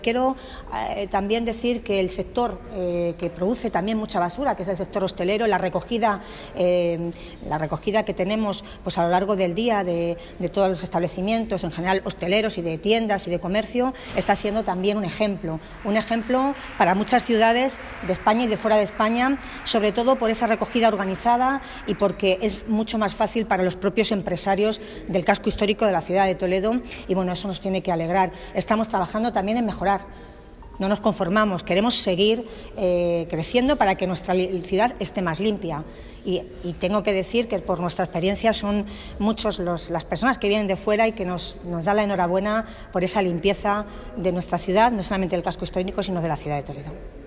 Quiero también decir que el sector que produce también mucha basura, que es el sector hostelero, la recogida que tenemos pues a lo largo del día de todos los establecimientos, en general hosteleros y de tiendas y de comercio, está siendo también un ejemplo para muchas ciudades de España y de fuera de España, sobre todo por esa recogida organizada y porque es mucho más fácil para los propios empresarios del casco histórico de la ciudad de Toledo y bueno, eso nos tiene que alegrar. Estamos trabajando también en mejorar. No nos conformamos, queremos seguir creciendo para que nuestra ciudad esté más limpia. Y tengo que decir que por nuestra experiencia son muchos las personas que vienen de fuera y que nos dan la enhorabuena por esa limpieza de nuestra ciudad, no solamente del casco histórico, sino de la ciudad de Toledo.